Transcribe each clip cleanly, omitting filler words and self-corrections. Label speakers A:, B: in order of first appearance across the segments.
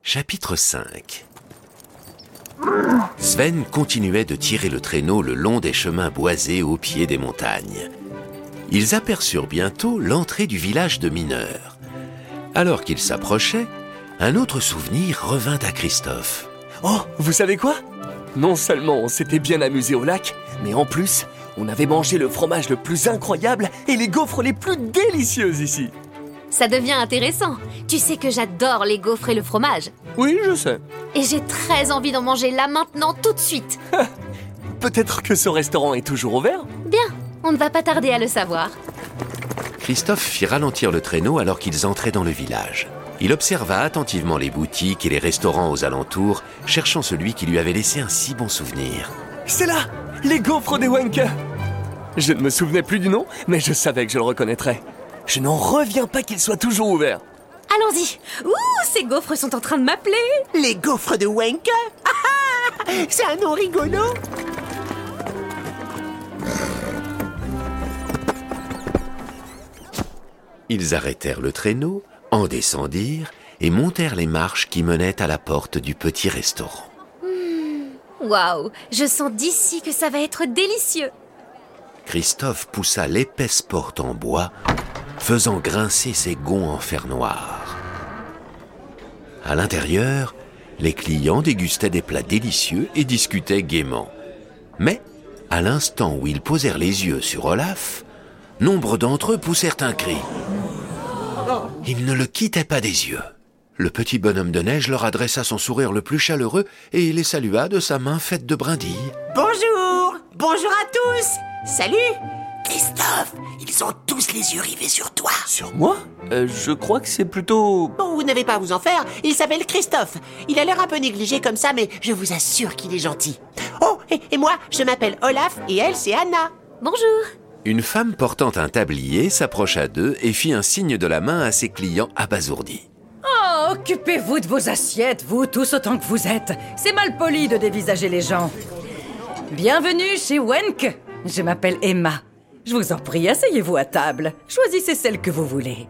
A: Chapitre 5. Sven continuait de tirer le traîneau le long des chemins boisés au pied des montagnes. Ils aperçurent bientôt l'entrée du village de mineurs. Alors qu'ils s'approchaient, un autre souvenir revint à Christophe.
B: Oh, vous savez quoi? Non seulement on s'était bien amusé au lac, mais en plus, on avait mangé le fromage le plus incroyable et les gaufres les plus délicieuses ici.
C: Ça devient intéressant. Tu sais que j'adore les gaufres et le fromage.
B: Oui, je sais.
C: Et j'ai très envie d'en manger là maintenant, tout de suite.
B: Peut-être que ce restaurant est toujours ouvert?
C: Bien, on ne va pas tarder à le savoir.
A: Christophe fit ralentir le traîneau alors qu'ils entraient dans le village. Il observa attentivement les boutiques et les restaurants aux alentours, cherchant celui qui lui avait laissé un si bon souvenir.
B: C'est là, les gaufres des Wenke. Je ne me souvenais plus du nom, mais je savais que je le reconnaîtrais. Je n'en reviens pas qu'il soit toujours ouvert.
C: Allons-y. Ouh, ces gaufres sont en train de m'appeler.
D: Les gaufres de Wenke. C'est un nom rigolo.
A: Ils arrêtèrent le traîneau, en descendirent et montèrent les marches qui menaient à la porte du petit restaurant.
C: Waouh, je sens d'ici que ça va être délicieux.
A: Christophe poussa l'épaisse porte en bois, faisant grincer ses gonds en fer noir. À l'intérieur, les clients dégustaient des plats délicieux et discutaient gaiement. Mais, à l'instant où ils posèrent les yeux sur Olaf, nombre d'entre eux poussèrent un cri. Ils ne le quittaient pas des yeux. Le petit bonhomme de neige leur adressa son sourire le plus chaleureux et les salua de sa main faite de brindilles.
D: Bonjour. Bonjour à tous. Salut. Christophe, ils ont tous les yeux rivés sur toi.
B: Sur moi? Je crois que c'est plutôt...
D: Bon, vous n'avez pas à vous en faire, il s'appelle Christophe. Il a l'air un peu négligé comme ça, mais je vous assure qu'il est gentil. Oh, et moi, je m'appelle Olaf et elle, c'est Anna.
C: Bonjour.
A: Une femme portant un tablier s'approcha d'eux et fit un signe de la main à ses clients abasourdis.
E: Oh, occupez-vous de vos assiettes, vous tous autant que vous êtes. C'est mal poli de dévisager les gens. Bienvenue chez Wenke. Je m'appelle Emma. Je vous en prie, asseyez-vous à table. Choisissez celle que vous voulez.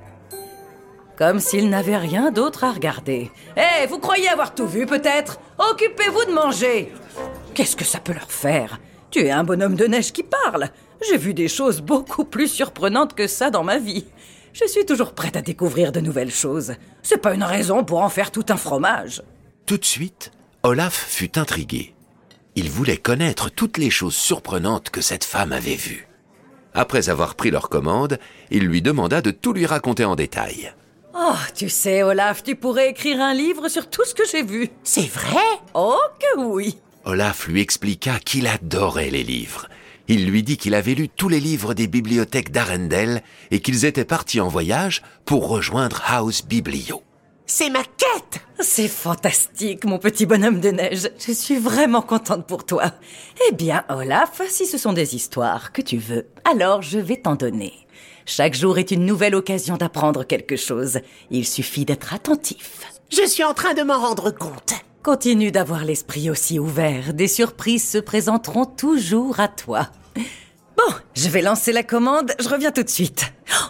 E: Comme s'ils n'avaient rien d'autre à regarder. Hé, vous croyez avoir tout vu peut-être? Occupez-vous de manger. Qu'est-ce que ça peut leur faire? Tu es un bonhomme de neige qui parle. J'ai vu des choses beaucoup plus surprenantes que ça dans ma vie. Je suis toujours prête à découvrir de nouvelles choses. C'est pas une raison pour en faire tout un fromage.
A: Tout de suite, Olaf fut intrigué. Il voulait connaître toutes les choses surprenantes que cette femme avait vues. Après avoir pris leur commande, il lui demanda de tout lui raconter en détail.
E: Oh, tu sais, Olaf, tu pourrais écrire un livre sur tout ce que j'ai vu.
D: C'est vrai?
E: Oh que oui!
A: Olaf lui expliqua qu'il adorait les livres. Il lui dit qu'il avait lu tous les livres des bibliothèques d'Arendelle et qu'ils étaient partis en voyage pour rejoindre Haus Biblio.
D: C'est ma quête.
E: C'est fantastique, mon petit bonhomme de neige. Je suis vraiment contente pour toi. Eh bien, Olaf, si ce sont des histoires que tu veux, alors je vais t'en donner. Chaque jour est une nouvelle occasion d'apprendre quelque chose. Il suffit d'être attentif.
D: Je suis en train de m'en rendre compte.
E: Continue d'avoir l'esprit aussi ouvert. Des surprises se présenteront toujours à toi. Bon, je vais lancer la commande. Je reviens tout de suite.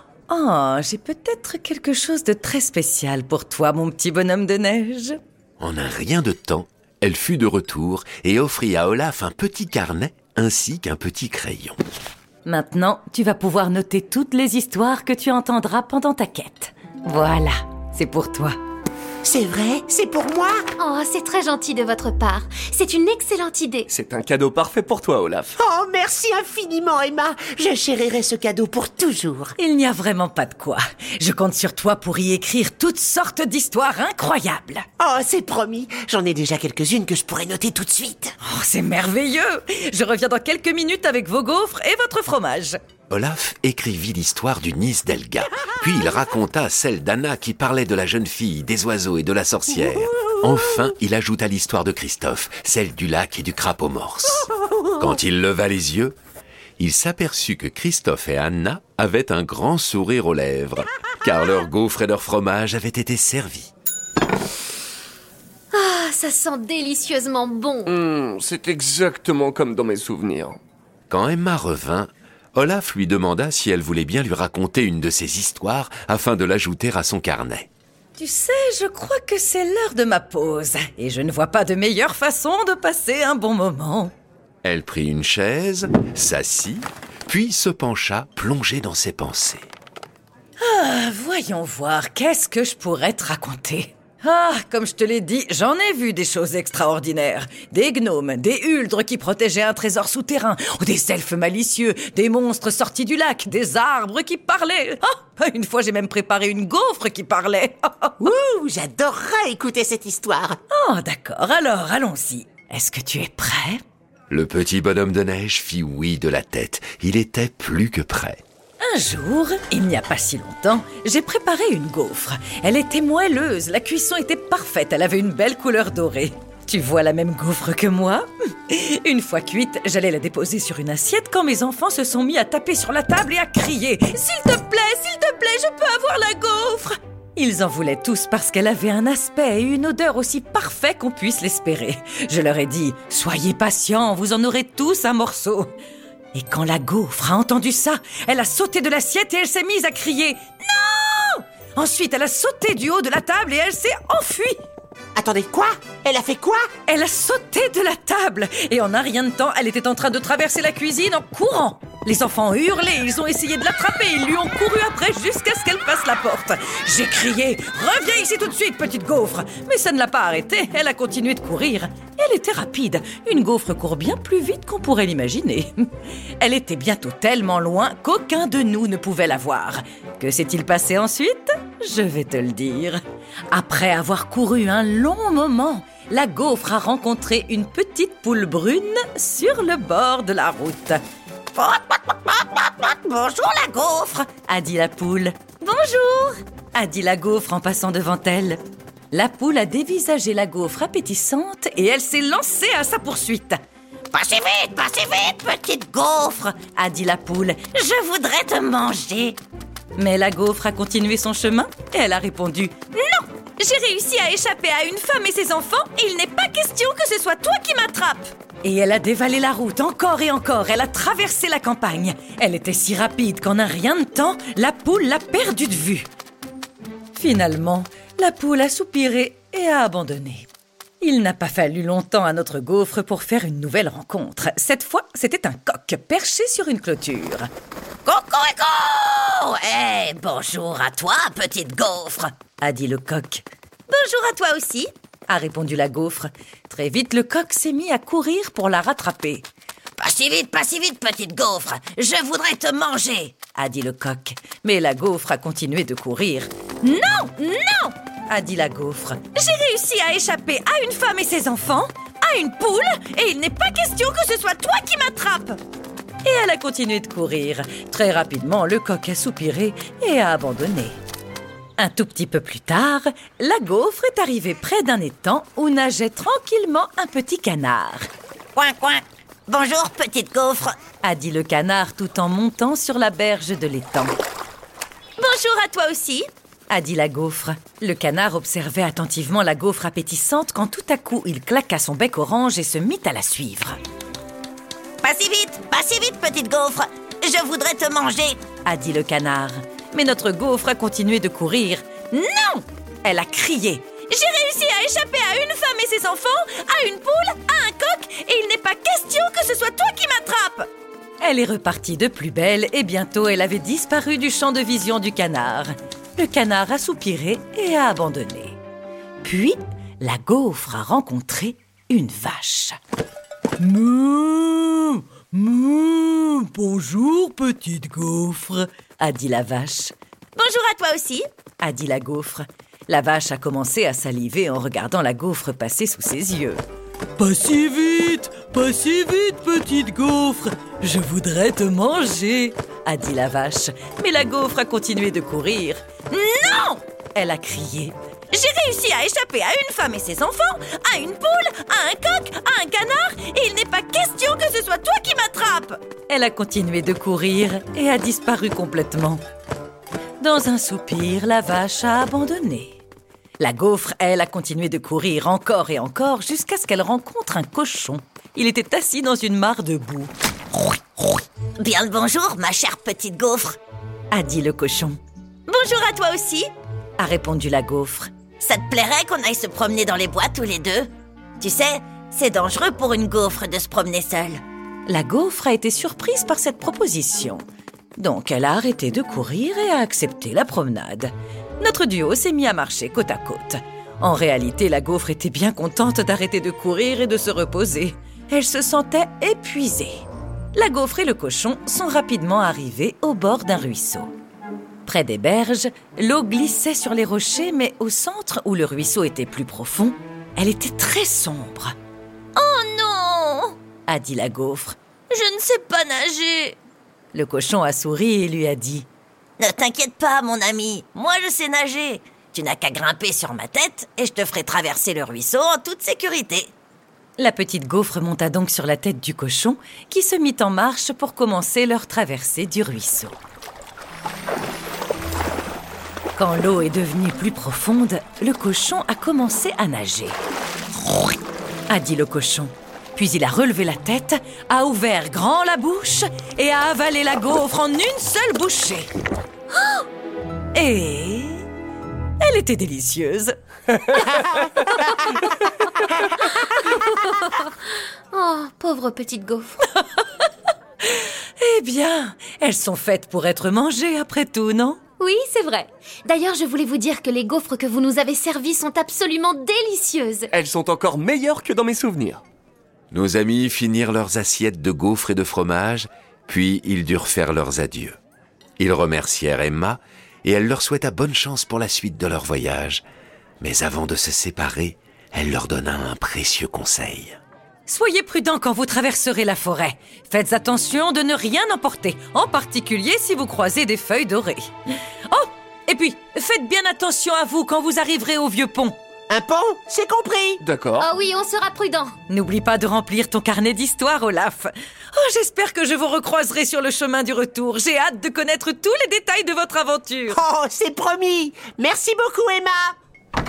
E: Oh, j'ai peut-être quelque chose de très spécial pour toi, mon petit bonhomme de neige.
A: En un rien de temps, elle fut de retour et offrit à Olaf un petit carnet ainsi qu'un petit crayon.
E: Maintenant, tu vas pouvoir noter toutes les histoires que tu entendras pendant ta quête. Voilà, c'est pour toi.
D: C'est vrai? C'est pour moi?
C: Oh, c'est très gentil de votre part. C'est une excellente idée.
B: C'est un cadeau parfait pour toi, Olaf.
D: Oh, merci infiniment, Emma. Je chérirai ce cadeau pour toujours.
E: Il n'y a vraiment pas de quoi. Je compte sur toi pour y écrire toutes sortes d'histoires incroyables.
D: Oh, c'est promis. J'en ai déjà quelques-unes que je pourrais noter tout de suite.
E: Oh, c'est merveilleux. Je reviens dans quelques minutes avec vos gaufres et votre fromage.
A: Olaf écrivit l'histoire du Nis d'Elga, puis il raconta celle d'Anna qui parlait de la jeune fille, des oiseaux et de la sorcière. Enfin, il ajouta l'histoire de Christophe, celle du lac et du crapaud morse. Quand il leva les yeux, il s'aperçut que Christophe et Anna avaient un grand sourire aux lèvres, car leurs gaufres et leur fromage avaient été servis.
C: Ah, ça sent délicieusement bon.
B: C'est exactement comme dans mes souvenirs.
A: Quand Emma revint, Olaf lui demanda si elle voulait bien lui raconter une de ses histoires afin de l'ajouter à son carnet.
E: Tu sais, je crois que c'est l'heure de ma pause. Et je ne vois pas de meilleure façon de passer un bon moment.
A: Elle prit une chaise, s'assit, puis se pencha, plongée dans ses pensées.
E: Voyons voir, qu'est-ce que je pourrais te raconter? Comme je te l'ai dit, j'en ai vu des choses extraordinaires. Des gnomes, des huldres qui protégeaient un trésor souterrain, ou des elfes malicieux, des monstres sortis du lac, des arbres qui parlaient. Une fois, j'ai même préparé une gaufre qui parlait.
D: Ouh, j'adorerais écouter cette histoire.
E: D'accord, alors allons-y. Est-ce que tu es prêt?
A: Le petit bonhomme de neige fit oui de la tête. Il était plus que prêt.
E: Un jour, il n'y a pas si longtemps, j'ai préparé une gaufre. Elle était moelleuse, la cuisson était parfaite, elle avait une belle couleur dorée. Tu vois la même gaufre que moi? Une fois cuite, j'allais la déposer sur une assiette quand mes enfants se sont mis à taper sur la table et à crier « S'il te plaît, je peux avoir la gaufre !» Ils en voulaient tous parce qu'elle avait un aspect et une odeur aussi parfaits qu'on puisse l'espérer. Je leur ai dit « Soyez patients, vous en aurez tous un morceau !» Et quand la gaufre a entendu ça, elle a sauté de l'assiette et elle s'est mise à crier « Non !» Ensuite, elle a sauté du haut de la table et elle s'est enfuie.
D: Attendez, quoi? Elle a fait quoi?
E: Elle a sauté de la table et en un rien de temps, elle était en train de traverser la cuisine en courant. Les enfants ont hurlé, ils ont essayé de l'attraper, ils lui ont couru après jusqu'à ce qu'elle passe la porte. J'ai crié « Reviens ici tout de suite, petite gaufre !» Mais ça ne l'a pas arrêtée, elle a continué de courir. Elle était rapide, une gaufre court bien plus vite qu'on pourrait l'imaginer. Elle était bientôt tellement loin qu'aucun de nous ne pouvait la voir. Que s'est-il passé ensuite? Je vais te le dire. Après avoir couru un long moment, la gaufre a rencontré une petite poule brune sur le bord de la route. « Bonjour la gaufre !» a dit la poule. « Bonjour !» a dit la gaufre en passant devant elle. La poule a dévisagé la gaufre appétissante et elle s'est lancée à sa poursuite. « Passez vite, petite gaufre !» a dit la poule. « Je voudrais te manger !» Mais la gaufre a continué son chemin et elle a répondu « Non ! J'ai réussi à échapper à une femme et ses enfants et il n'est pas question que ce soit toi qui m'attrapes !» Et elle a dévalé la route encore et encore, elle a traversé la campagne. Elle était si rapide qu'en un rien de temps, la poule l'a perdue de vue. Finalement, la poule a soupiré et a abandonné. Il n'a pas fallu longtemps à notre gaufre pour faire une nouvelle rencontre. Cette fois, c'était un coq perché sur une clôture. « Cocorico ! Hey, bonjour à toi, petite gaufre !» a dit le coq. « Bonjour à toi aussi !» a répondu la gaufre. Très vite, le coq s'est mis à courir pour la rattraper. « Pas si vite, petite gaufre! Je voudrais te manger !» a dit le coq. Mais la gaufre a continué de courir. « Non, a dit la gaufre. « J'ai réussi à échapper à une femme et ses enfants, à une poule, et il n'est pas question que ce soit toi qui m'attrapes !» Et elle a continué de courir. Très rapidement, le coq a soupiré et a abandonné. Un tout petit peu plus tard, la gaufre est arrivée près d'un étang où nageait tranquillement un petit canard. « Coin, coin ! Bonjour, petite gaufre !» a dit le canard tout en montant sur la berge de l'étang. « Bonjour à toi aussi !» a dit la gaufre. Le canard observait attentivement la gaufre appétissante quand tout à coup il claqua son bec orange et se mit à la suivre. « Pas si vite, petite gaufre! Je voudrais te manger !» a dit le canard. Mais notre gaufre a continué de courir. « Non !» elle a crié. « J'ai réussi à échapper à une femme et ses enfants, à une poule, à un coq, et il n'est pas question que ce soit toi qui m'attrapes !» Elle est repartie de plus belle et bientôt elle avait disparu du champ de vision du canard. Le canard a soupiré et a abandonné. Puis, la gaufre a rencontré une vache. « Mouh, mouh, bonjour petite gaufre !» a dit la vache. « Bonjour à toi aussi !» a dit la gaufre. La vache a commencé à saliver en regardant la gaufre passer sous ses yeux. « Pas si vite, petite gaufre! Je voudrais te manger !» a dit la vache. Mais la gaufre a continué de courir. « Non !» elle a crié. « J'ai réussi à échapper à une femme et ses enfants, à une poule, à un coq, à un canard, et il n'est pas question que ce soit toi qui m'attrapes !» Elle a continué de courir et a disparu complètement. Dans un soupir, la vache a abandonné. La gaufre, elle, a continué de courir encore et encore jusqu'à ce qu'elle rencontre un cochon. Il était assis dans une mare de boue. « Bien le bonjour, ma chère petite gaufre !» a dit le cochon. « Bonjour à toi aussi !» a répondu la gaufre.
F: Ça te plairait qu'on aille se promener dans les bois tous les deux? Tu sais, c'est dangereux pour une gaufre de se promener seule.
E: La gaufre a été surprise par cette proposition. Donc elle a arrêté de courir et a accepté la promenade. Notre duo s'est mis à marcher côte à côte. En réalité, la gaufre était bien contente d'arrêter de courir et de se reposer. Elle se sentait épuisée. La gaufre et le cochon sont rapidement arrivés au bord d'un ruisseau. Près des berges, l'eau glissait sur les rochers, mais au centre, où le ruisseau était plus profond, elle était très sombre.
F: « Oh non !»
E: a dit la gaufre.
F: « Je ne sais pas nager !»
E: Le cochon a souri et lui a dit
F: « Ne t'inquiète pas, mon ami, moi je sais nager. Tu n'as qu'à grimper sur ma tête et je te ferai traverser le ruisseau en toute sécurité. »
E: La petite gaufre monta donc sur la tête du cochon, qui se mit en marche pour commencer leur traversée du ruisseau. Quand l'eau est devenue plus profonde, le cochon a commencé à nager. « a dit le cochon. Puis il a relevé la tête, a ouvert grand la bouche et a avalé la gaufre en une seule bouchée. Et elle était délicieuse.
C: Oh, pauvre petite gaufre.
E: Eh bien, elles sont faites pour être mangées après tout, non ?
C: Oui, c'est vrai. D'ailleurs, je voulais vous dire que les gaufres que vous nous avez servies sont absolument délicieuses.
B: Elles sont encore meilleures que dans mes souvenirs.
A: Nos amis finirent leurs assiettes de gaufres et de fromage, puis ils durent faire leurs adieux. Ils remercièrent Emma et elle leur souhaita bonne chance pour la suite de leur voyage. Mais avant de se séparer, elle leur donna un précieux conseil.
E: Soyez prudents quand vous traverserez la forêt. Faites attention de ne rien emporter, en particulier si vous croisez des feuilles dorées. Oh, et puis, faites bien attention à vous quand vous arriverez au vieux pont.
D: Un pont? C'est compris.
B: D'accord.
C: Oh oui, on sera prudent.
E: N'oublie pas de remplir ton carnet d'histoire, Olaf. Oh, j'espère que je vous recroiserai sur le chemin du retour. J'ai hâte de connaître tous les détails de votre aventure.
D: Oh, c'est promis. Merci beaucoup, Emma.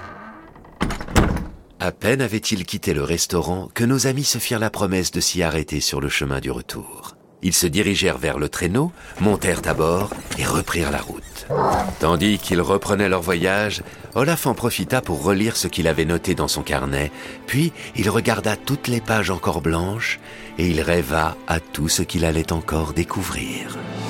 A: À peine avaient-ils quitté le restaurant que nos amis se firent la promesse de s'y arrêter sur le chemin du retour. Ils se dirigèrent vers le traîneau, montèrent à bord et reprirent la route. Tandis qu'ils reprenaient leur voyage, Olaf en profita pour relire ce qu'il avait noté dans son carnet, puis il regarda toutes les pages encore blanches et il rêva à tout ce qu'il allait encore découvrir.